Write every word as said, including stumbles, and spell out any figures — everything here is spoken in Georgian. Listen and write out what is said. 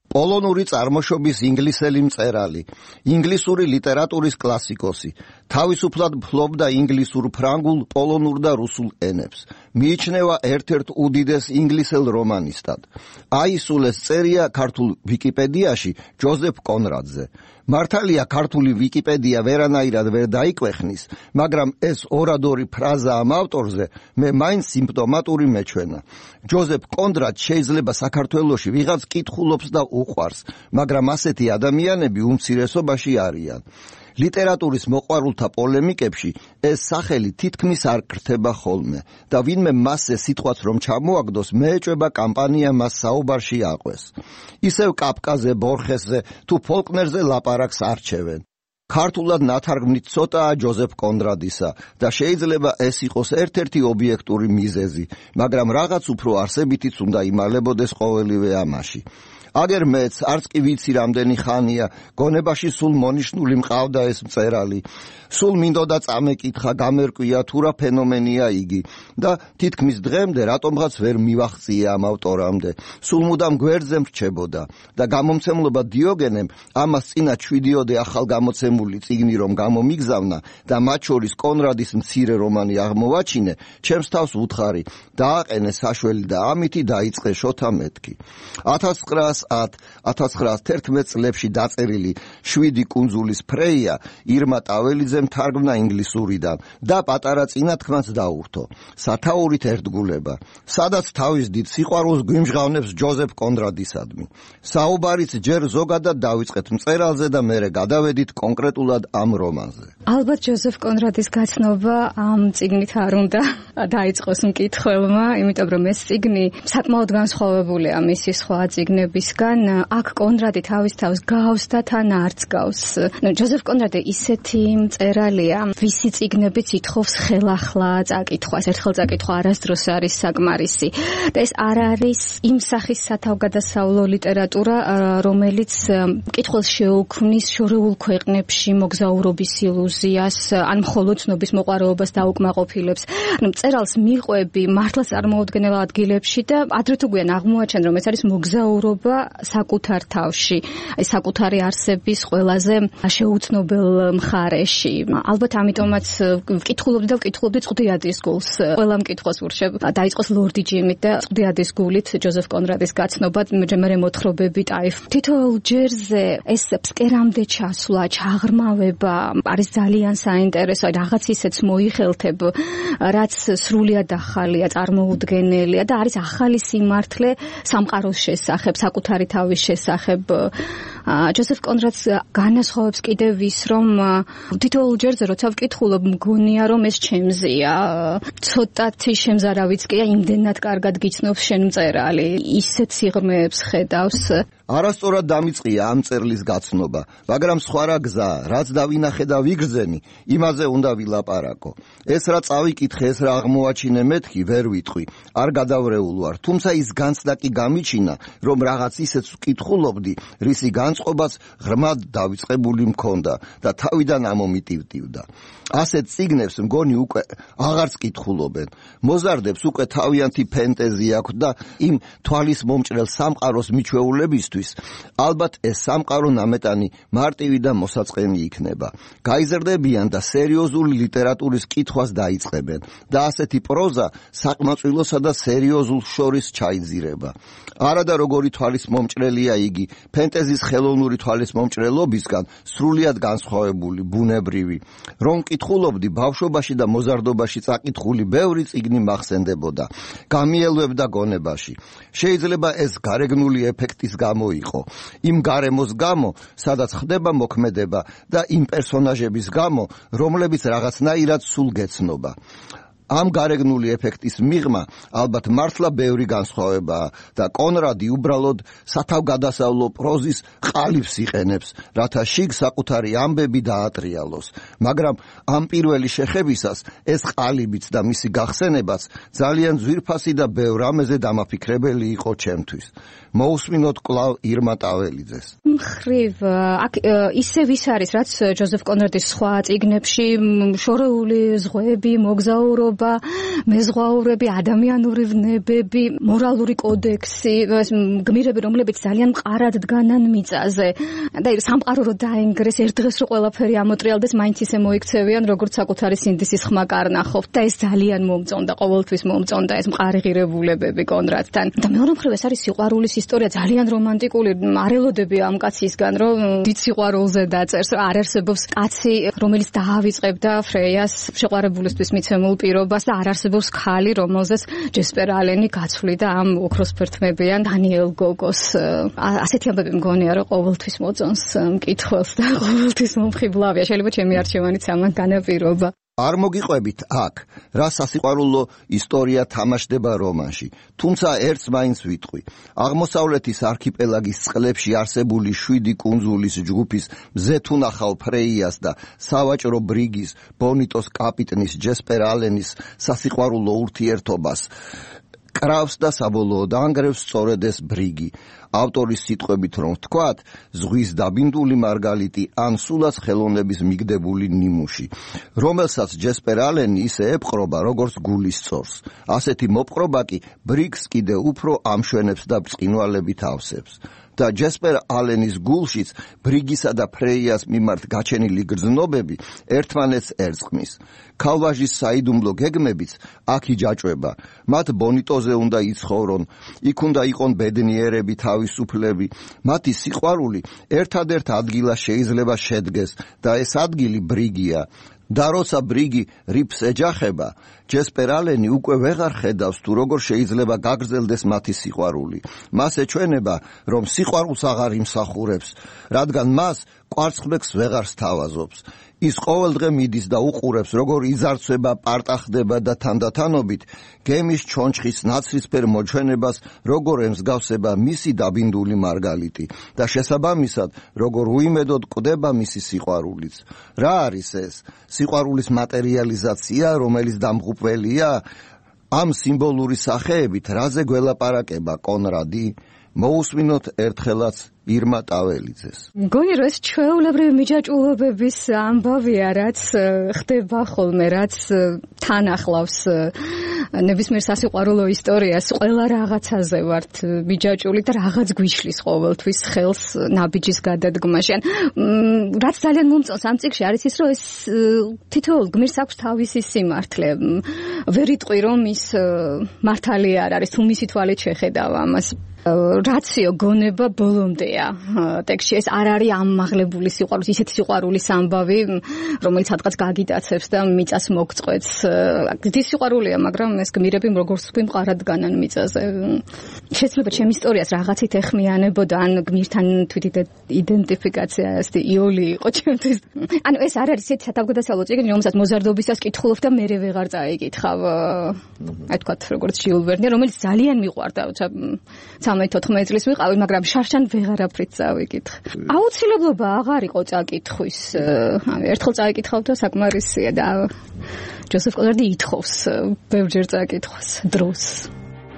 პოლონური წარმოშობის ინგლისელი მწერალი, ინგლისური ლიტერატურის კლასიკოსი, თავისუფლად ფლობდა ინგლისურ, ფრანგულ, პოლონურ და რუსულ ენებს. მიიჩნევა ერთ-ერთ უდიდეს ინგლისელ რომანისტად. აისულეს წერია ქართულ ვიკიპედიაში ჯოზეფ კონრადზე. მართალია ქართული ვიკიპედია ვერანაირად ვერ დაიკვეხნის, მაგრამ ეს ორადორი ფრაზა ამ ავტორზე მე მაინც სიმპტომატური მეჩვენა. ჯოზეფ კონრადს შეიძლება საქართველოში ვიღაც კითხულობს და უყვარს, მაგრამ ასეთი ადამიანები უმცირესობაში არიან. ლიტერატურის მოყვარულთა პოლემიკებში ეს სახელი თითქმის არ კრთება ხოლმე და ვინმე მასზე სიტყვაც რომ ჩამოაგდოს, მეეჭვება კამპანია მას საუბარში აყვეს. ისევ კაფკაზე, ბორხესზე თუ ფოლკნერზე ლაპარაკს არჩევენ. ქართულად ნათარგმნით ცოტაა ჯოზეფ კონრადისა და შეიძლება ეს იყოს ერთ-ერთი ობიექტური მიზეზი, მაგრამ რაღაც უფრო არსებითიც უნდა იმალებოდეს ყოველივე ამაში. აგერ მეც არც კი ვიცი რამდენი ხანია, გონებაში სულ მონიშნული მყავდა ეს მწერალი. სულ მინდოდა წამეკითხა, გამერკვია თუ რა ფენომენია იგი და თითქმის დღემდე რატომღაც ვერ მივახციე ამ ავტორამდე. სულ მუდამ გვერდზე მრჩებოდა და გამომცემლობა დიოგენემ ამას წინა ჩვიდიოდე ახალგამოცემული წიგნი რომ გამომიგზავნა და მათ შორის კონრადის მცირე რომანი აღმოვაჩინე, ჩემს თავს უთხარი, დააყენე საშველი და ამითი დაიწყე შოთა მეთქი. ათას ცხრაას ათ ათას ცხრაას თერთმეტ წლებში დაწერილი შვიდი კუნძულის ფრეია ირმა ტაველიძემ თარგმნა ინგლისურიდან და პატარა წინათქმაც დაურთო. სათაურით ერთგულება, სადაც თავის დიდ სიყვარულს გვიმჟღავნებს ჯოზეფ კონრადისადმი. საუბარიც ჯერ ზოგადად დავიწყეთ მწერალზე და მერე გადავედით კონკრეტულად ამ რომანზე. ალბათ ჯოზეფ კონრადის გაცნობა ამ წიგნით არ უნდა დაიწყოს მკითხველმა, იმიტომ რომ ეს წიგნი საკმაოდ განსხვავებულია მისი სხვა წიგნებისგან. აქ კონრადი თავის თავს გავს და თან არც გავს. ჯოზეფ კონრადი ისეთი მწერალია, ვისი წიგნებიც ითხოვს ხელახლა წაკითხვას. ერთხელ წაკითხვა არასდროს არის საკმარისი. და ეს არ არის იმ სახის სათავგადასავლო ლიტერატურა, რომელიც მკითხველს შეუქმნის შორეულ ქვეყნებში მოგზაურობის ილუზიას, ან მხოლოდ ცნობის მოყვარეობას დაუკმაყოფილებს. მწერალს მიყვები მართლაც წარმოუდგენელ ადგილებში და ადრე თუ გვიან აღმოაჩენ, რომ ეს არის მოგზაურობა საკუთარ თავში, აი საკუთარი არსების ყველაზე შეუცნობელ მხარეში. ალბათ ამიტომაც ვკითხულობდი და ვკითხულობდი წვდიადის გულს. ყველა მკითხოს ვურჩევ დაიწყოს ლორდი ჯიმით და წვდიადის გულით ჯოზეფ კონრადის გაცნობა, მე მოთხრობები ტაიფ. თითოეულ ჯერზე ეს ფსკერამდე ჩასვლა, ჩაღრმავება არის ძალიან საინტერესო, რაღაც ისეც მოიხელთებ, რაც სრულიად ახალია, წარმოუდგენელია და არის ახალი სიმართლე სამყაროს შესახებ, საკუთარი თავის შესახებ. ჯოზეფ კონრადს განასხვავებს კიდევ ის, რომ თითოეულ ჯერზე როცა ვკითხულობ, მგონია რომ ეს ჩემზეა. ცოტათი შემზარავიც კი იმდენად კარგად გიცნობს შენ მწერალი, ისეთ სიღრმეებს ხედავს. არასწორად დამიწყია ამ წერლის გაცნობა, მაგრამ სხვა რა გზაა, რაც დავინახე და ვიგრძენი, იმაზე უნდა ვილაპარაკო. ეს რა წავიკითხე, ეს რა აღმოაჩინე მეთქი, ვერ ვიტყვი, არ გადავრეულ ვარ, თუმცა ის განცდა კი გამიჩინა, რომ რაღაც ისეც ვკითხულობდი, რისი განწყობაც ღრმად დავიწყებული მქონდა და თავიდან ამომიტივტივდა. ასეთ წიგნებს მგონი უკვე აღარც კითხულობენ. მოზარდებს უკვე თავიანთი ფენტეზი აქვს და იმ თვალის მომჭრელ სამყაროს მიჩვეულებისთვის ალბათ ეს სამყარო ნამეტანი მარტივი და მოსაწყენი იქნება. გაიზრდებიან და სერიოზული ლიტერატურის კითხვას დაიწყებენ და ასეთი პროზა საკმაწვილოსა და სერიოზულ შორის ჩაიძირება. არა და როგორი თვალის მომჭრელია იგი, ფენტეზის ხელოვნური თვალის მომჭრელობისგან სრულიად განსხვავებული, ბუნებრივი. რომ კითხულობდი, ბავშვობაში და მოზარდობაში წაკითხული ბევრი წიგნი მახსენდებოდა, გამიელვებდა გონებაში. შეიძლება ეს გარეგნული ეფექტის გამო იყო, იმ გარემოს გამო, სადაც ხდება მოქმედება და იმ პერსონაჟების გამო, რომლებიც რაღაცნაირად სულ გეცნობა. ამ გარეგნული ეფექტის მიღმა ალბათ მართლა ბევრი განსხვავებაა და კონრადი უბრალოდ სათავგადასავლო პროზის ყალიბს იყენებს, რათა შიგ საკუთარი ამბები დაატრიალოს. მაგრამ ამ პირველი შეხებისას ეს ყალიბიც და მისი გახსენებაც ძალიან ძვირფასი და ბევრ რამეზე დამაფიქრებელი იყო ჩემთვის. მოусმინოთ კვლავ ირმა ტაველიძეს. მხრივ აქ ისე ვის არის რაც ჯოზეფ კონრადის სხვა წიგნებში შორეული ზღვები, მოგზაურობა, მეზღვაურები, ადამიანური ვნებები, მორალური კოდექსი, გმირები, რომლებიც ძალიან მყარად დგანან მიწაზე და სამყარო რო დაინგრეს, ერთ დღეს რო ყველაფერი ამოტრიალდეს, მაინც ისე მოიქცევიან, როგორც საკუთარი სინდისის ხმა კარნახობთ და ეს ძალიან მომწონდა, ყოველთვის მომწონდა ეს მყარი ღირებულებები კონრადთან. და მეორე მხრივ ეს არის სიყვარულის ისტორია, ძალიან რომანტიკული, არ ელოდები ამ კაცისგან, რომ დიდ სიყვარულზე დაწერს, არ არსებობს კაცი, რომელიც დაავიწყებდა ფრეიას შეყვარებულისთვის მიცემულ პირობას და არ არსებობს ქალი, რომელზეც ჯესპერ ალენი გაცვლიდა ამ ოქროსფერთმებიან დანიელ გოგოს. ასეთი ამბები მგონია, რომ ყოველთვის მოწონს მკითხველს და ყოველთვის მომხიბლავია. შეიძლება ჩემი არჩევანიც ამან განაპირობა. არ მოგიყვებით აქ, რა სასიყვარულო ისტორია თამაშდება რომანში, თუმცა ერთს მაინც ვიტყვი. აღმოსავლეთის არქიპელაგის წყლებში არსებული შვიდი კუნძულის ჯგუფის მზეთუნახავ ფრეიას და სავაჭრო ბრიგის ბონიტოს კაპიტნის ჯესპერ ალენის სასიყვარულო ურთიერთობას კრავს და საბოლოოდ ანგრევს სწორედ ეს ბრიგი. ავტორის სიტყვებით რომ ვთქვათ, ზღვის დაბინდული მარგალიტი ან სულაც ხელოვნების მიგდებული ნიმუში, რომელსაც ჯესპერ ალენი ისე ეპყრობა, როგორც გულის სწორს. ასეთი მოპყრობა კი ბრიგს კიდე უფრო ამშვენებს და ბრწყინვალებით ავსებს. და ჯესპერ ალენის გულშიც ბრიგისა და ფრეიას მიმართ გაჩენილი გრძნობები ერთმანეთს ერწყმის. ქალვაჟის საიდუმლო გეგმებიც აქ იჯაჭვება. მათ ბონიტოზე უნდა იცხოვრონ, იქ უნდა იყონ ბედნიერები, თავისუფლები. მათი სიყვარული ერთადერთ ადგილას შეიძლება შედგეს და ეს ადგილი ბრიგია. და როცა ბრიგი რიფს ეჯახება, ჯესპერ ალენი უკვე ვეღარ ხედავს თუ როგორ შეიძლება გაგრძელდეს მათი სიყვარული. მას ეჩვენება, რომ სიყვარულს აღარ იმსახურებს, რადგან მას კვარცხლბეკს ვეღარ სთავაზობს. ის ყოველდღე მიდის და უყურებს, როგორ იზარცვება, პარტახდება და თანდათანობით გემის ჩონჩხის ნაცრისფერ მოჩვენებას, როგორ ემსგავსება მისი დაბინდული მარგალიტი და შესაბამისად, როგორ უიმედოდ კვდება მისი სიყვარულიც. რა არის ეს? სიყვარულის მატერიალიზაცია, რომელიც დამღუპველია? ამ სიმბოლური სახეებით რაზე გველაპარაკება კონრადი? მოусმინოთ ერთხელაც ირმა ტაველიძეს. მგონი რომ ეს ჩვეულებრივი მიჯაჭვულობების ამბავია, რაც ხდება ხოლმე, რაც თან ახლავს ნებისმიერ სასიყვარულო ისტორიას, ყველა რაღაცაზე ვართ მიჯაჭვული და რაღაც გვიშლის ყოველთვის ხელს ნაბიჯის გადადგმაში. ან რაც ძალიან მომწონს ამ წიგნში არის ის, რომ ეს თითოეულ გმირს აქვს თავისი სიმართლე. ვერ იტყვი რომ ის მართალი არ არის, თუ მისი თვალით შეხედავ ამას. რაციო გონება ბოლომდეა ტექსტში. ეს არ არის ამაღლებული სიყვარულის, ისეთი სიყვარულის ამბავი, რომელიც სადღაც გაგიტაცებს და მიწას მოგწყვეტს. დიდი სიყვარულია, მაგრამ ეს გმირები როგორც თქვი მყარად დგანან მიწაზე. შეიძლება ჩემ ისტორიას რაღაცით ეხმიანებოდა, ან გმირთან თვით იდენტიფიკაცია, ესეთი იოლი იყო ჩემთვის. ანუ ეს არ არის ისეთი სათავგადასავლო წიგნი, რომელსაც მოზარდობისას კითხულობ და მერე ვეღარ წაიკითხავ. აი თქვათ, როგორც ჟიულ ვერნი, რომელიც ძალიან მიყვარდა, სამეთოთხმეტ წლის ვიყავი, მაგრამ შარშან ვეღარაფრით წავიკითხე. აუცილებლობა აღარ იყო წაკითხვის. ერთხელ წაიკითხავ და საკმარისია და ჯოსეფ კონრადი ითხოვს ბევრჯერ წაკითხვის დროს.